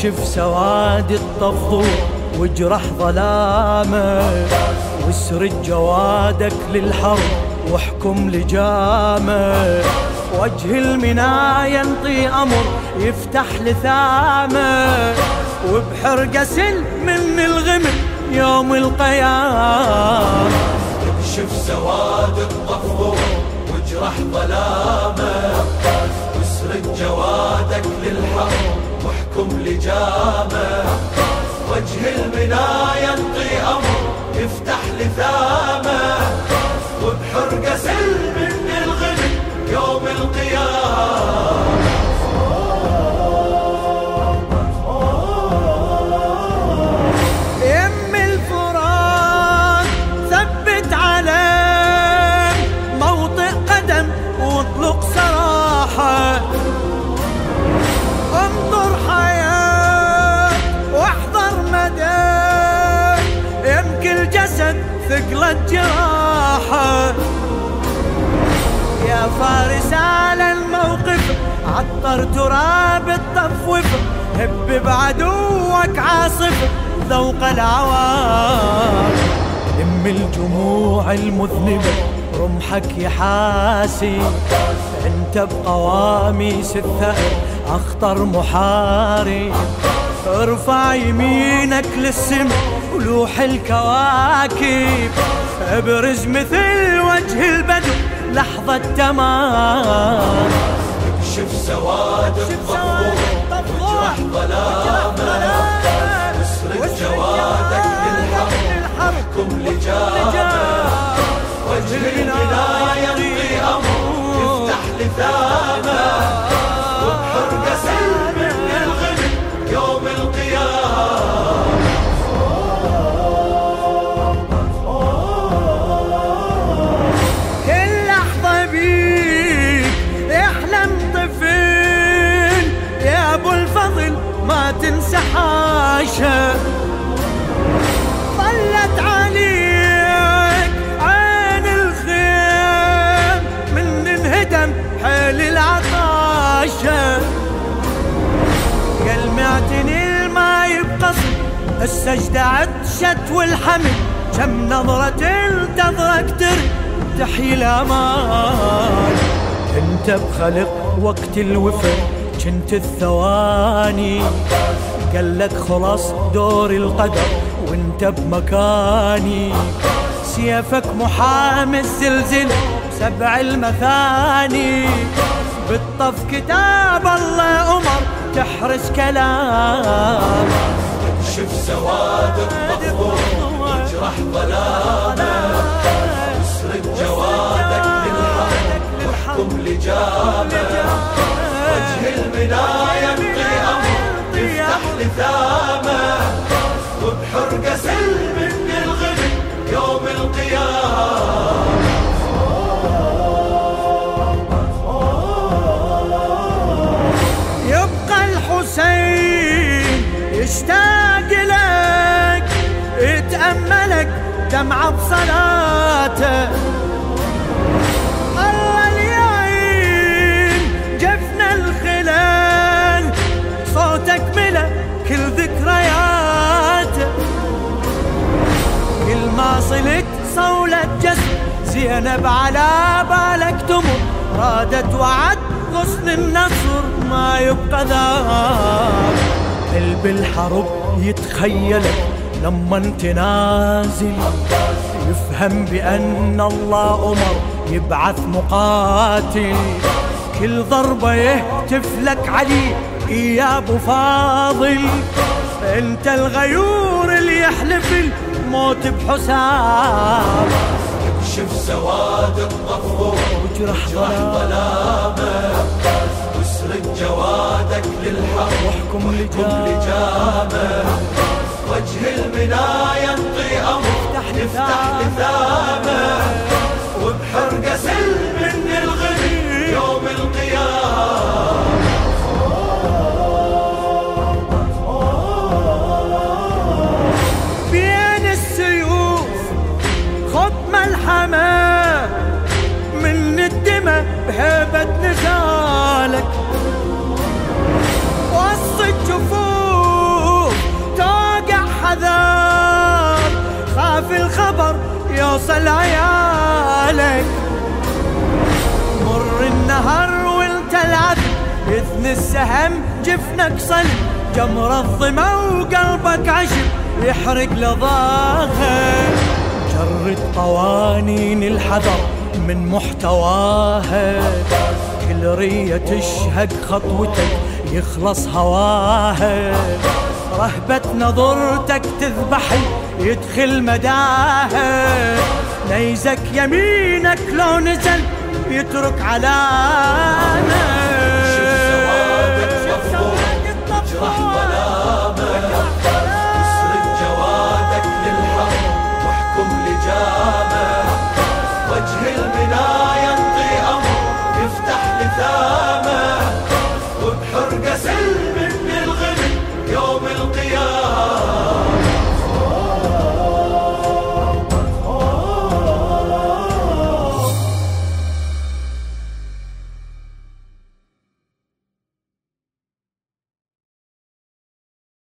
اكشف سواد الطفور واجرح ظلامه، واسرد جوادك للحرب واحكم لجامه. وجه المنايا ينطي أمر يفتح لثامه، وبحرقة سل من الغمم يوم القيامة. اكشف سواد الطفور واجرح ظلامه، واسرد جوادك للحرب واحكم لجامه. وجه المنايا ينطي أمر يفتح لثامه، وبحرقة سل من الغمم يوم القيامة. يم الفرات ثبت على موطئ قدم واطلق سراحة، انظر حياة واحذر مدى، يمكن الجسد ثقلت جراحة. يا فارس على الموقف عطر تراب الطفوف، هب بعدوك عاصف ذوق العوار. لم الجموع المذنبة رمحك يحاسي، انت بقواميس الثأر اخطر محارب. ارفع يمينك للسما ولوح الكواكب، ابرز مثل وجه البدر لحظة تمام. اكشف سواد الطفور واجرح ظلامه، واسرد جوادك للحرب واحكم لجامه. وجه المنايا ينطي أمر يفتح لثامه، وبحرقة سل من الغمم يوم القيامة. كل لحظة بيك يحلم طفل، يا ابو الفضل ما تنسى حاشا. ظلت عليك عين الخيم من انهدم حيل العطاشة. قل معتني ما يبقصد السجدة عطشت والحمل، كم نظرة انتظرك تحيي الأمان. انت بخلق وقت الوفا كنت الثواني، قالك خلاص دور القدر وانت بمكاني. سيفك محامي الزلزل 7 المثاني، بالطف كتاب الله أمر تحرس كلام. اكشف سواد الطفور واجرح ظلامه، واسرد جوادك للحرب واحكم لجامه. وجه المنايا ينطي أمر يفتح لثامه، وبحرقة سل من الغمم يوم القيامة. يبقى الحسين يشتاق لك، يتأملك دمعة بصلاته. الله اليعين جفن الخلال، صوتك ملا كل ذكرياته. كل ما صلت صولة جسد زينب على بالك تمر، رادت وعد غصن النصر ما يبقى ذاك. قلب الحرب يتخيلك لما انت نازل، يفهم بأن الله أمر يبعث مقاتل. كل ضربة يهتف لك علي يا أبو فاضل، انت الغيور اللي يحلف الموت بحساب. اكشف سواد الطفور واجرح ظلامه، واسرد جوادك للحرب واحكم لجامه. وجه المنايا ينطي أمر يفتح لثامه، وبحرقة سل من الغمم يوم القيامة. بين السيوف خط ملحمة، من الدماء بهيبة نزالك. وسط الجفوف توصل عيالك. مر النهر وانت العذب يثني السهم جفنك صلب، جمر الظما وقلبك عشب يحرق لظاها. جرد قوانين الحذر من محتواها، كل رية تشهق خطوتك يخلص هواها. رهبة نظرتك تذبحي يدخل مداها، نيزك يمينك لو نزل يترك علامة.